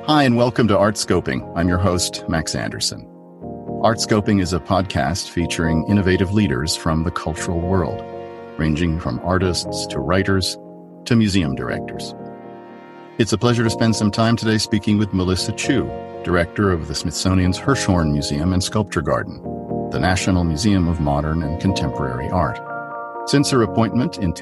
Hi, and welcome to Artscoping. I'm your host, Max Anderson. Artscoping is a podcast featuring innovative leaders from the cultural world, ranging from artists to writers to museum directors. It's a pleasure to spend some time today speaking with Melissa Chiu, director of the Smithsonian's Hirshhorn Museum and Sculpture Garden, the National Museum of Modern and Contemporary Art. Since her appointment in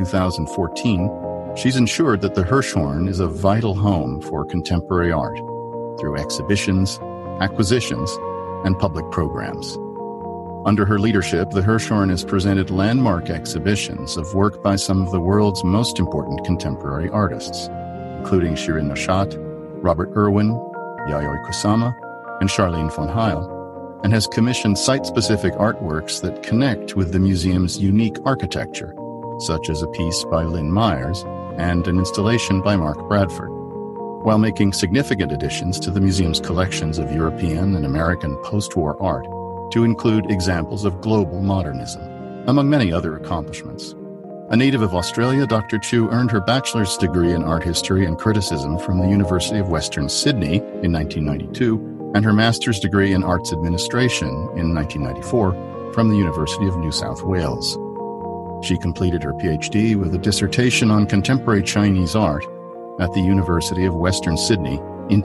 2014, she's ensured that the Hirshhorn is a vital home for contemporary art through exhibitions, acquisitions, and public programs. Under her leadership, the Hirshhorn has presented landmark exhibitions of work by some of the world's most important contemporary artists, including Shirin Neshat, Robert Irwin, Yayoi Kusama, and Charlene von Heil, and has commissioned site-specific artworks that connect with the museum's unique architecture, such as a piece by Lynn Myers and an installation by Mark Bradford, while making significant additions to the museum's collections of European and American post-war art to include examples of global modernism, among many other accomplishments. A native of Australia, Dr. Chiu earned her bachelor's degree in art history and criticism from the University of Western Sydney in 1992 and her master's degree in arts administration in 1994 from the University of New South Wales. She completed her PhD with a dissertation on contemporary Chinese art at the University of Western Sydney in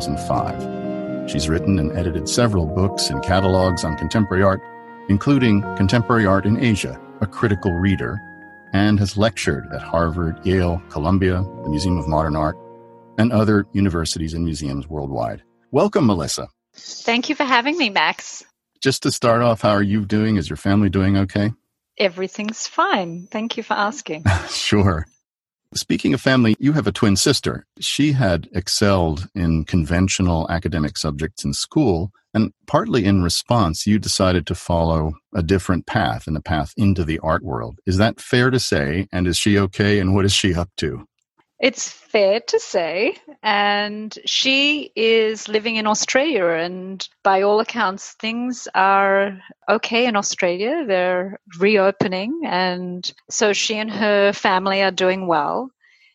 2005. She's written and edited several books and catalogs on contemporary art, including Contemporary Art in Asia, A Critical Reader, and has lectured at Harvard, Yale, Columbia, the Museum of Modern Art, and other universities and museums worldwide. Welcome, Melissa. Thank you for having me, Max. Just to start off, how are you doing? Is your family doing okay? Everything's fine. Thank you for asking. Sure. Speaking of family, you have a twin sister. She had excelled in conventional academic subjects in school, and partly in response, you decided to follow a different path and a path into the art world. Is that fair to say? And is she okay? And what is she up to? It's fair to say. And she is living in Australia. And by all accounts, things are okay in Australia. They're reopening. And so she and her family are doing well.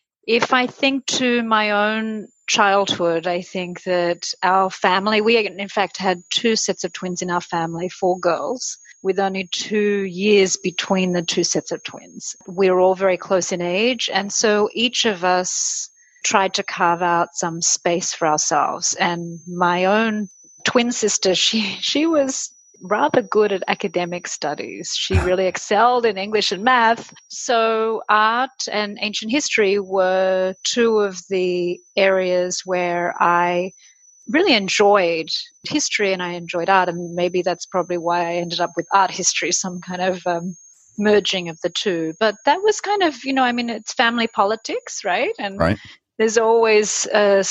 If I think to my own childhood, I think that our family, we in fact had two sets of twins in our family, 4 girls, with only 2 years between the 2 sets of twins. We were all very close in age, and so each of us tried to carve out some space for ourselves. And my own twin sister, she was rather good at academic studies. She really excelled in English and math. So art and ancient history were 2 of the areas where I really enjoyed history and I enjoyed art. And maybe that's probably why I ended up with art history, some kind of merging of the two. But that was kind of, it's family politics, right? And right. There's always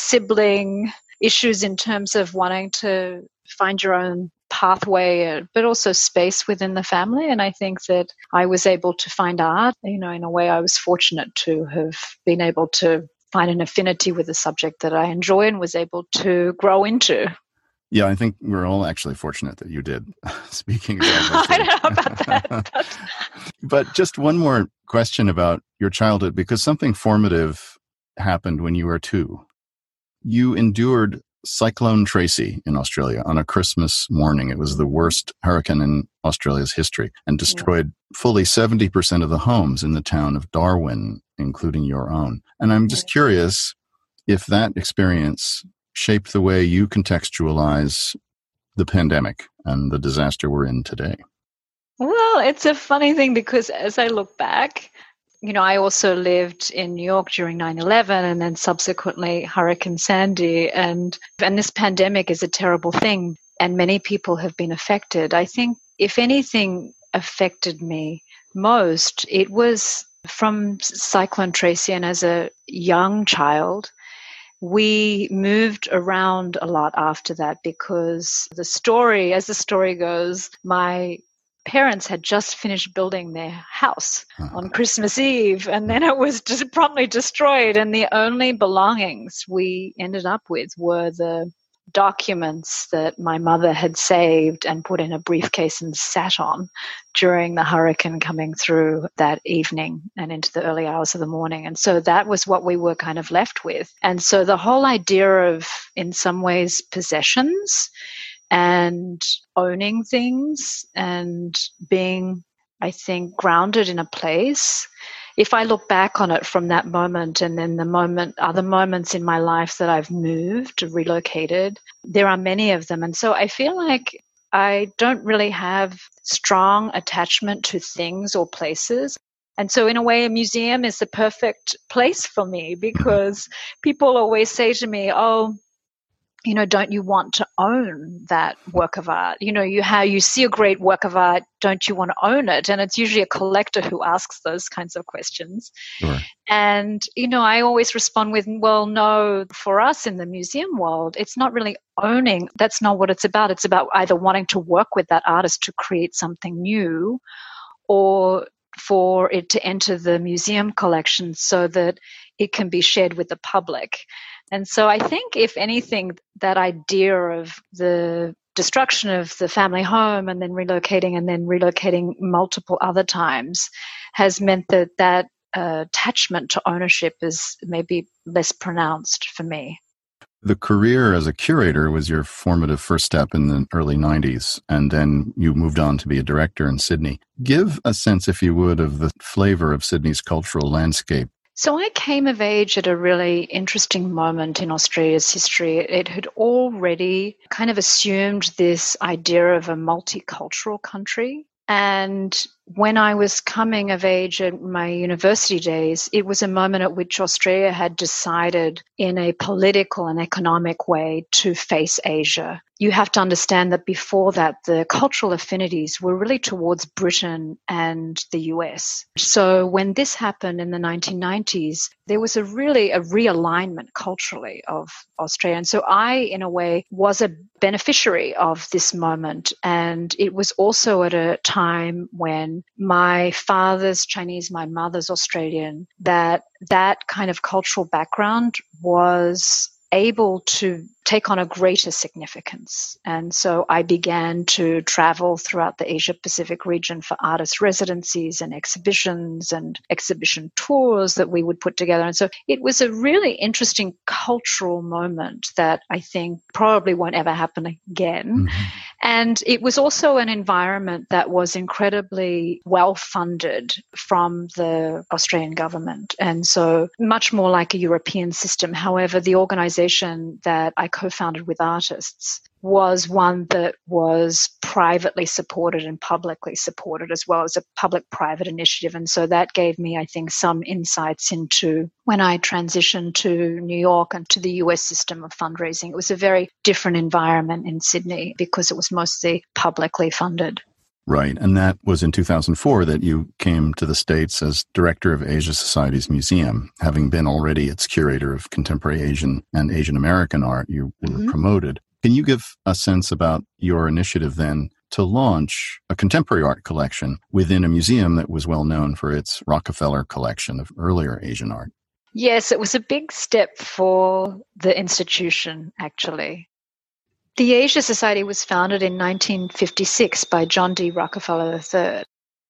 sibling issues in terms of wanting to find your own pathway, but also space within the family. And I think that I was able to find art, in a way I was fortunate to have been able to find an affinity with a subject that I enjoy and was able to grow into. Yeah, I think we're all actually fortunate that you did. Speaking of I don't know about that. But just one more question about your childhood, because something formative happened when you were 2. You endured Cyclone Tracy in Australia on a Christmas morning. It was the worst hurricane in Australia's history and destroyed fully 70% of the homes in the town of Darwin, including your own. And I'm just curious if that experience shaped the way you contextualize the pandemic and the disaster we're in today. Well, it's a funny thing because as I look back, I also lived in New York during 9/11 and then subsequently Hurricane Sandy. And this pandemic is a terrible thing and many people have been affected. I think if anything affected me most, it was from Cyclone Tracy. And as a young child, we moved around a lot after that because as the story goes, my parents had just finished building their house on Christmas Eve, and then it was just promptly destroyed. And the only belongings we ended up with were the documents that my mother had saved and put in a briefcase and sat on during the hurricane coming through that evening and into the early hours of the morning. And so that was what we were kind of left with. And so the whole idea of, in some ways, possessions and owning things and being, I think, grounded in a place. If I look back on it from that moment and then other moments in my life that I've moved, relocated, there are many of them. And so I feel like I don't really have strong attachment to things or places. And so in a way, a museum is the perfect place for me because people always say to me, oh, don't you want to own that work of art? How you see a great work of art, don't you want to own it? And it's usually a collector who asks those kinds of questions. Sure. And, I always respond with, well, no, for us in the museum world, it's not really owning. That's not what it's about. It's about either wanting to work with that artist to create something new or for it to enter the museum collection so that it can be shared with the public. And so I think, if anything, that idea of the destruction of the family home and then relocating multiple other times has meant that attachment to ownership is maybe less pronounced for me. The career as a curator was your formative first step in the early 90s, and then you moved on to be a director in Sydney. Give a sense, if you would, of the flavor of Sydney's cultural landscape. So I came of age at a really interesting moment in Australia's history. It had already kind of assumed this idea of a multicultural country. And when I was coming of age at my university days, it was a moment at which Australia had decided in a political and economic way to face Asia. You have to understand that before that, the cultural affinities were really towards Britain and the US. So when this happened in the 1990s, there was a realignment culturally of Australia. And so I, in a way, was a beneficiary of this moment. And it was also at a time when my father's Chinese, my mother's Australian, that kind of cultural background was able to take on a greater significance. And so I began to travel throughout the Asia-Pacific region for artist residencies and exhibition tours that we would put together. And so it was a really interesting cultural moment that I think probably won't ever happen again. Mm-hmm. And it was also an environment that was incredibly well-funded from the Australian government. And so much more like a European system. However, the organization that I co-founded with artists was one that was privately supported and publicly supported, as well as a public-private initiative. And so that gave me, I think, some insights into when I transitioned to New York and to the US system of fundraising. It was a very different environment in Sydney because it was mostly publicly funded. Right. And that was in 2004 that you came to the States as director of Asia Society's museum. Having been already its curator of contemporary Asian and Asian American art, you were promoted. Can you give a sense about your initiative then to launch a contemporary art collection within a museum that was well known for its Rockefeller collection of earlier Asian art? Yes, it was a big step for the institution, actually. The Asia Society was founded in 1956 by John D. Rockefeller III.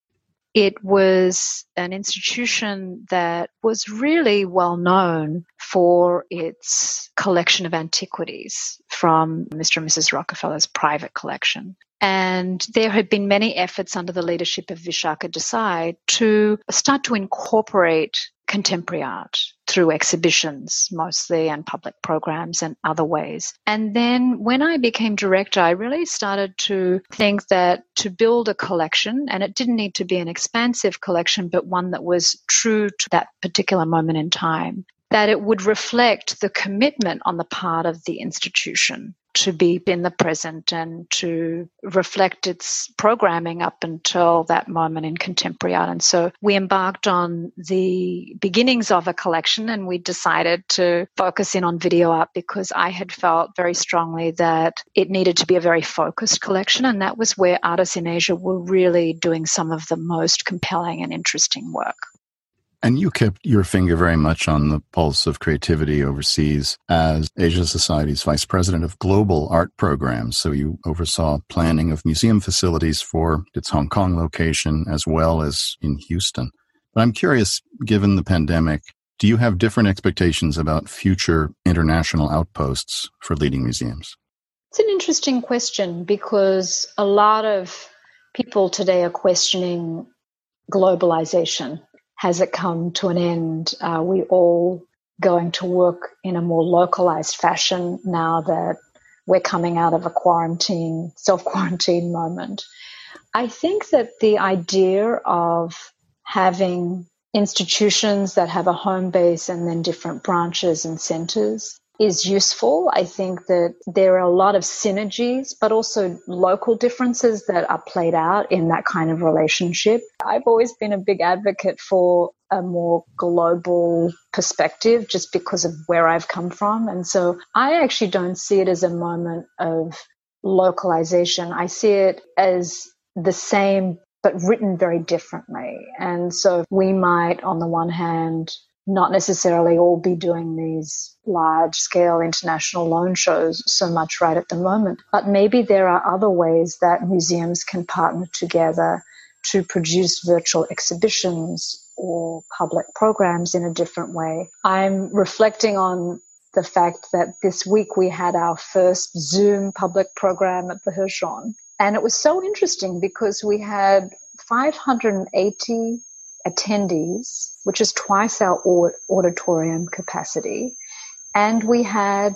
It was an institution that was really well known for its collection of antiquities from Mr. and Mrs. Rockefeller's private collection. And there had been many efforts under the leadership of Vishaka Desai to start to incorporate contemporary art through exhibitions mostly and public programs and other ways. And then when I became director, I really started to think that to build a collection, and it didn't need to be an expansive collection, but one that was true to that particular moment in time, that it would reflect the commitment on the part of the institution to be in the present and to reflect its programming up until that moment in contemporary art. And so we embarked on the beginnings of a collection, and we decided to focus in on video art because I had felt very strongly that it needed to be a very focused collection, and that was where artists in Asia were really doing some of the most compelling and interesting work. And you kept your finger very much on the pulse of creativity overseas as Asia Society's vice president of global art programs. So you oversaw planning of museum facilities for its Hong Kong location as well as in Houston. But I'm curious, given the pandemic, do you have different expectations about future international outposts for leading museums? It's an interesting question because a lot of people today are questioning globalization. Has it come to an end? Are we all going to work in a more localized fashion now that we're coming out of a self-quarantine moment? I think that the idea of having institutions that have a home base and then different branches and centers is useful. I think that there are a lot of synergies, but also local differences that are played out in that kind of relationship. I've always been a big advocate for a more global perspective just because of where I've come from. And so I actually don't see it as a moment of localization. I see it as the same, but written very differently. And so we might, on the one hand, not necessarily all be doing these large-scale international loan shows so much right at the moment, but maybe there are other ways that museums can partner together to produce virtual exhibitions or public programs in a different way. I'm reflecting on the fact that this week we had our first Zoom public program at the Hirshhorn, and it was so interesting because we had 580 attendees, which is twice our auditorium capacity. And we had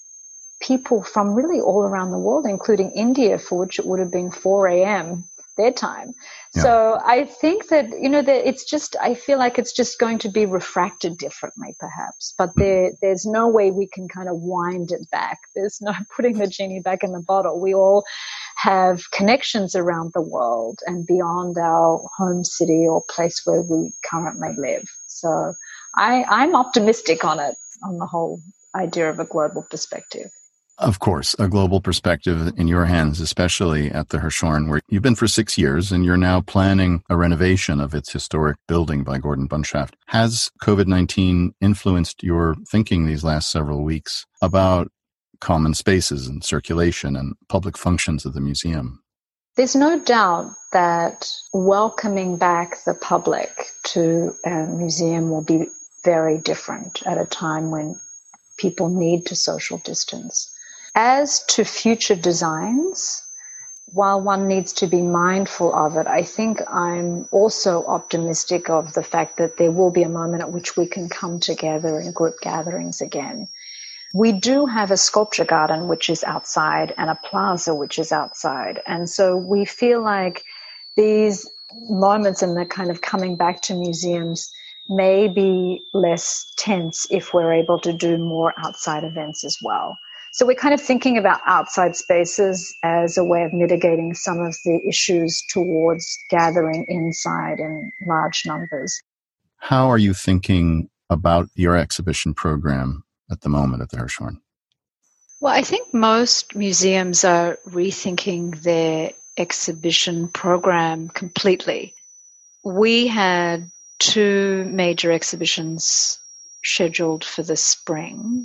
people from really all around the world, including India, for which it would have been 4 a.m. their time. Yeah. So I think that, I feel like it's just going to be refracted differently, perhaps. But there's no way we can kind of wind it back. There's no putting the genie back in the bottle. We all have connections around the world and beyond our home city or place where we currently live. So I'm optimistic on the whole idea of a global perspective. Of course, a global perspective in your hands, especially at the Hirshhorn, where you've been for 6 years and you're now planning a renovation of its historic building by Gordon Bunshaft. Has COVID-19 influenced your thinking these last several weeks about common spaces and circulation and public functions of the museum? There's no doubt that welcoming back the public to a museum will be very different at a time when people need to social distance. As to future designs, while one needs to be mindful of it, I think I'm also optimistic of the fact that there will be a moment at which we can come together in group gatherings again. We do have a sculpture garden, which is outside, and a plaza, which is outside. And so we feel like these moments and the kind of coming back to museums may be less tense if we're able to do more outside events as well. So we're kind of thinking about outside spaces as a way of mitigating some of the issues towards gathering inside in large numbers. How are you thinking about your exhibition program at the moment at the Hirshhorn? Well, I think most museums are rethinking their exhibition program completely. We had 2 major exhibitions scheduled for the spring.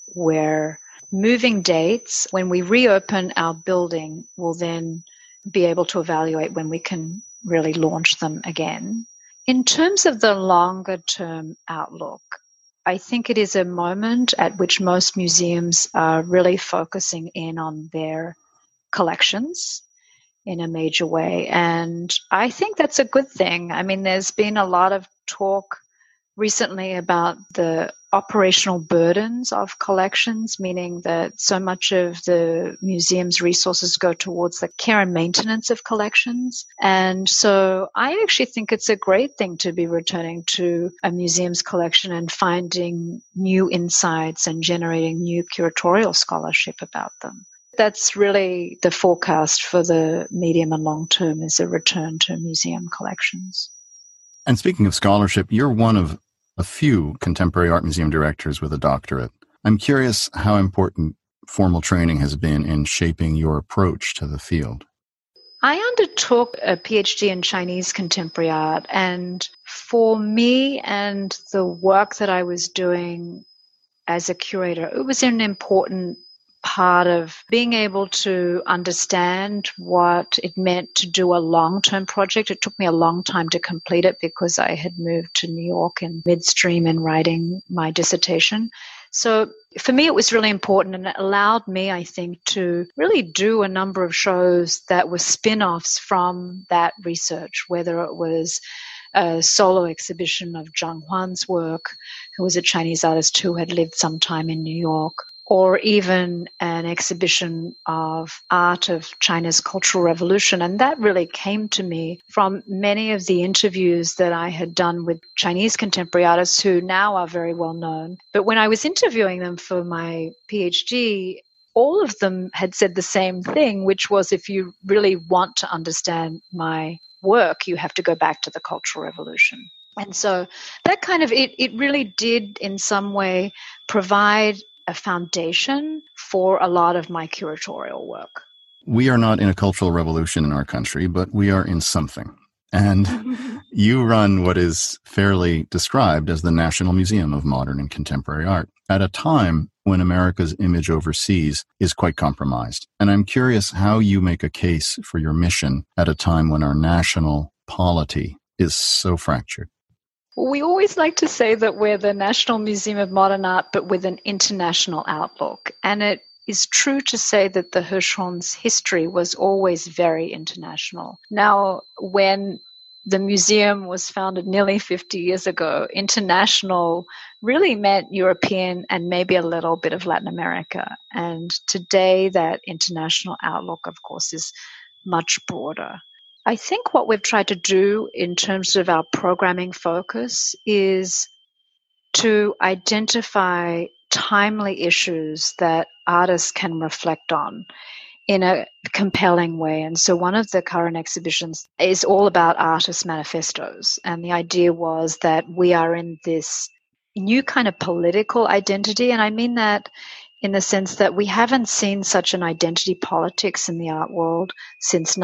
We're moving dates. When we reopen our building, we'll then be able to evaluate when we can really launch them again. In terms of the longer term outlook, I think it is a moment at which most museums are really focusing in on their collections in a major way. And I think that's a good thing. I mean, there's been a lot of talk recently about the operational burdens of collections, meaning that so much of the museum's resources go towards the care and maintenance of collections. And so I actually think it's a great thing to be returning to a museum's collection and finding new insights and generating new curatorial scholarship about them. That's really the forecast for the medium and long term, is a return to museum collections. And speaking of scholarship, you're one of a few contemporary art museum directors with a doctorate. I'm curious how important formal training has been in shaping your approach to the field. I undertook a PhD in Chinese contemporary art, and for me and the work that I was doing as a curator, it was an important part of being able to understand what it meant to do a long-term project. It took me a long time to complete it because I had moved to New York in midstream in writing my dissertation. So for me, it was really important, and it allowed me, I think, to really do a number of shows that were spin-offs from that research, whether it was a solo exhibition of Zhang Huan's work, who was a Chinese artist who had lived some time in New York, or even an exhibition of art of China's Cultural Revolution. And that really came to me from many of the interviews that I had done with Chinese contemporary artists who now are very well known. But when I was interviewing them for my PhD, all of them had said the same thing, which was, if you really want to understand my work, you have to go back to the Cultural Revolution. And so that kind of, it really did in some way provide a foundation for a lot of my curatorial work. We are not in a cultural revolution in our country, but we are in something. And you run what is fairly described as the National Museum of Modern and Contemporary Art at a time when America's image overseas is quite compromised. And I'm curious how you make a case for your mission at a time when our national polity is so fractured. We always like to say that we're the National Museum of Modern Art, but with an international outlook. And it is true to say that the Hirshhorn's history was always very international. Now, when the museum was founded nearly 50 years ago, international really meant European and maybe a little bit of Latin America. And today that international outlook, of course, is much broader. I think what we've tried to do in terms of our programming focus is to identify timely issues that artists can reflect on in a compelling way. And so one of the current exhibitions is all about artist manifestos. And the idea was that we are in this new kind of political identity. And I mean that in the sense that we haven't seen such an identity politics in the art world since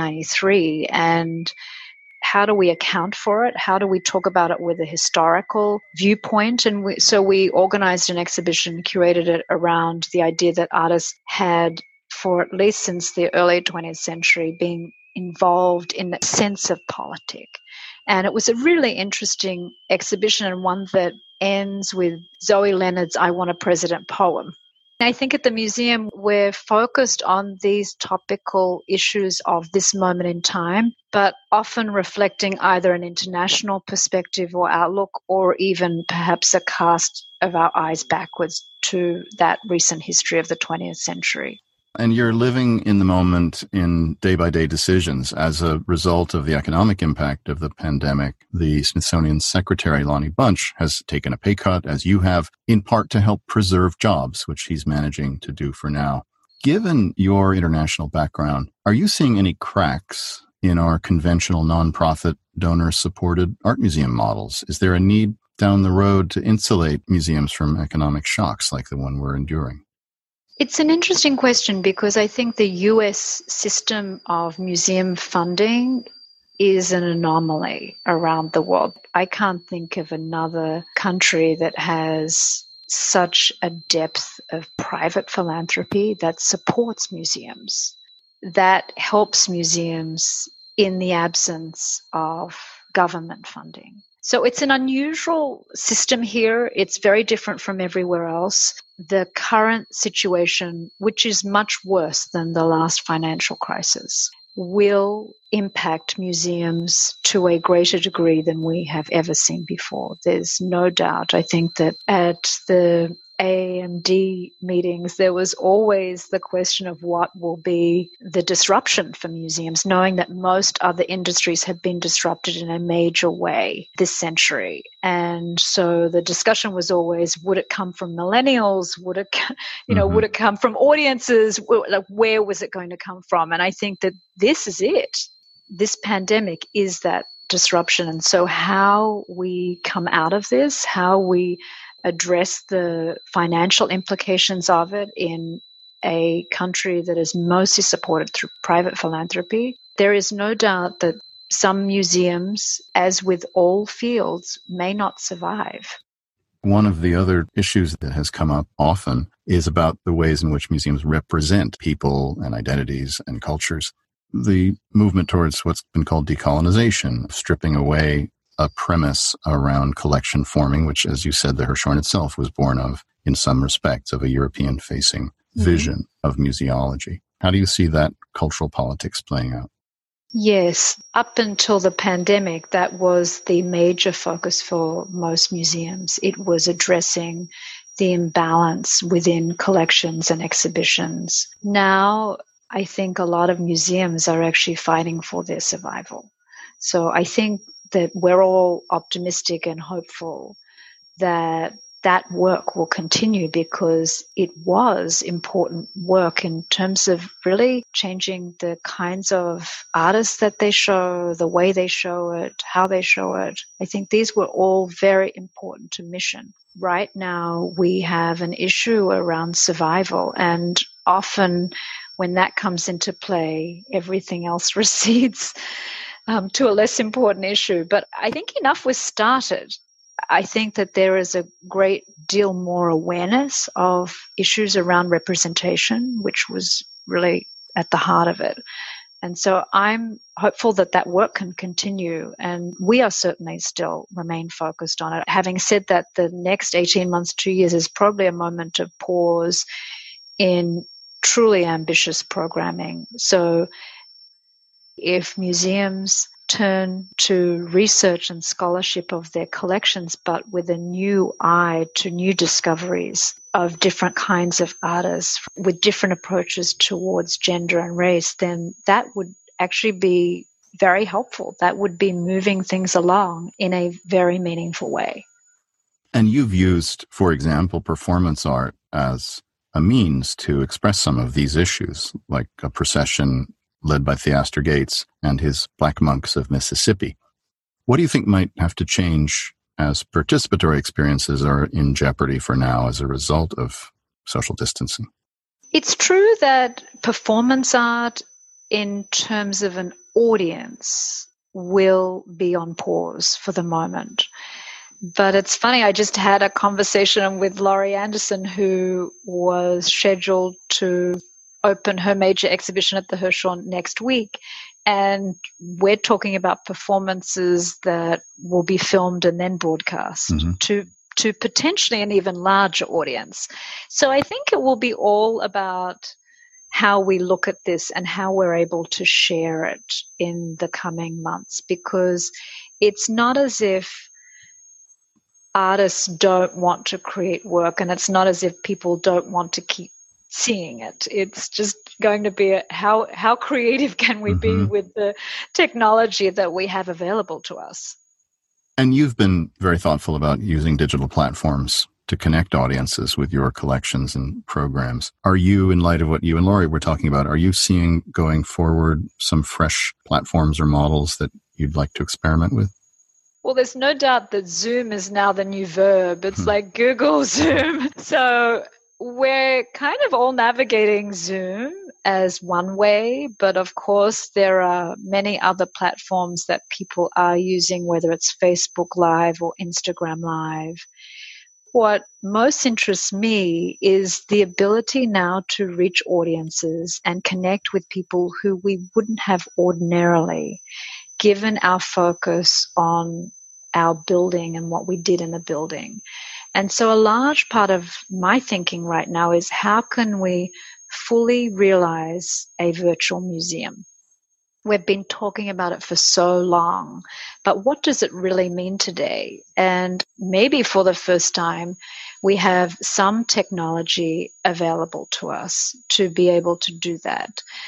1993. And how do we account for it? How do we talk about it with a historical viewpoint? And so we organized an exhibition, curated it around the idea that artists had, for at least since the early 20th century, been involved in the sense of politic. And it was a really interesting exhibition, and one that ends with Zoe Leonard's I Want a President poem. I think at the museum, we're focused on these topical issues of this moment in time, but often reflecting either an international perspective or outlook, or even perhaps a cast of our eyes backwards to that recent history of the 20th century. And you're living in the moment in day-by-day decisions as a result of the economic impact of the pandemic. The Smithsonian Secretary, Lonnie Bunch, has taken a pay cut, as you have, in part to help preserve jobs, which he's managing to do for now. Given your international background, are you seeing any cracks in our conventional nonprofit donor-supported art museum models? Is there a need down the road to insulate museums from economic shocks like the one we're enduring? It's an interesting question, because I think the US system of museum funding is an anomaly around the world. I can't think of another country that has such a depth of private philanthropy that supports museums, that helps museums in the absence of government funding. So it's an unusual system here. It's very different from everywhere else. The current situation, which is much worse than the last financial crisis, will impact museums to a greater degree than we have ever seen before. There's no doubt. I think that at the AMD meetings, there was always the question of what will be the disruption for museums, knowing that most other industries have been disrupted in a major way this century. And so the discussion was always, would it come from millennials? Would it, would it come from audiences? Like, where was it going to come from? And I think that this is it. This pandemic is that disruption. And so how we come out of this, how we address the financial implications of it in a country that is mostly supported through private philanthropy There is no doubt that some museums, as with all fields, may not survive. One of the other issues that has come up often is about the ways in which museums represent people and identities and cultures. The movement towards what's been called decolonization, stripping away a premise around collection forming, which, as you said, the Hirshhorn itself was born of, in some respects, of a European-facing vision of museology. How do you see that cultural politics playing out? Yes, up until the pandemic, that was the major focus for most museums. It was addressing the imbalance within collections and exhibitions. Now, I think a lot of museums are actually fighting for their survival. So I think that we're all optimistic and hopeful that that work will continue, because it was important work in terms of really changing the kinds of artists that they show, the way they show it, how they show it. I think these were all very important to mission. Right now, we have an issue around survival, and often when that comes into play, everything else recedes to a less important issue. But I think enough was started. I think that there is a great deal more awareness of issues around representation, which was really at the heart of it. And so I'm hopeful that that work can continue, and we are certainly still remain focused on it. Having said that, the next 18 months, 2 years is probably a moment of pause in truly ambitious programming. So if museums turn to research and scholarship of their collections, but with a new eye to new discoveries of different kinds of artists with different approaches towards gender and race, then that would actually be very helpful. That would be moving things along in a very meaningful way. And you've used, for example, performance art as a means to express some of these issues, like a procession led by Theaster Gates and his Black Monks of Mississippi. What do you think might have to change as participatory experiences are in jeopardy for now as a result of social distancing? It's true that performance art, in terms of an audience, will be on pause for the moment. But it's funny, I just had a conversation with Laurie Anderson, who was scheduled to open her major exhibition at the Hirshhorn next week. And we're talking about performances that will be filmed and then broadcast to potentially an even larger audience. So I think it will be all about how we look at this and how we're able to share it in the coming months, because it's not as if artists don't want to create work, and it's not as if people don't want to keep seeing it. It's just going to be how creative can we be with the technology that we have available to us. And you've been very thoughtful about using digital platforms to connect audiences with your collections and programs. Are you, in light of what you and Laurie were talking about, are you seeing going forward some fresh platforms or models that you'd like to experiment with? Well, there's no doubt that Zoom is now the new verb. It's like Google Zoom. So we're kind of all navigating Zoom as one way, but of course there are many other platforms that people are using, whether it's Facebook Live or Instagram Live. What most interests me is the ability now to reach audiences and connect with people who we wouldn't have ordinarily, given our focus on our building and what we did in the building. And so a large part of my thinking right now is, how can we fully realize a virtual museum? We've been talking about it for so long, but what does it really mean today? And maybe for the first time, we have some technology available to us to be able to do that.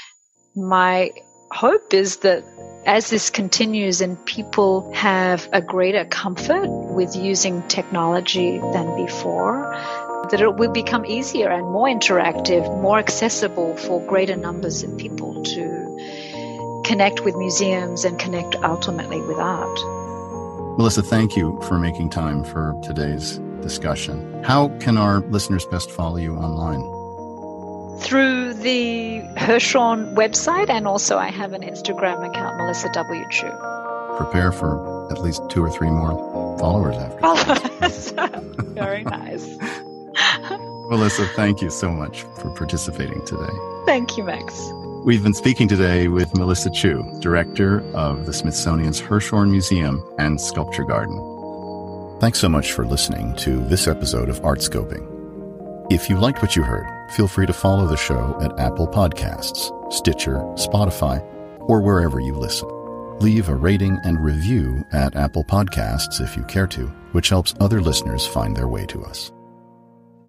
My hope is that as this continues and people have a greater comfort with using technology than before, that it will become easier and more interactive, more accessible for greater numbers of people to connect with museums and connect ultimately with art. Melissa, thank you for making time for today's discussion. How can our listeners best follow you online? Through the Hirshhorn website, and also I have an Instagram account, Melissa W. Chu. Prepare for at least 2 or 3 more followers after. Very nice. Melissa, thank you so much for participating today. Thank you, Max. We've been speaking today with Melissa Chu, Director of the Smithsonian's Hirshhorn Museum and Sculpture Garden. Thanks so much for listening to this episode of Artscoping. If you liked what you heard, feel free to follow the show at Apple Podcasts, Stitcher, Spotify, or wherever you listen. Leave a rating and review at Apple Podcasts if you care to, which helps other listeners find their way to us.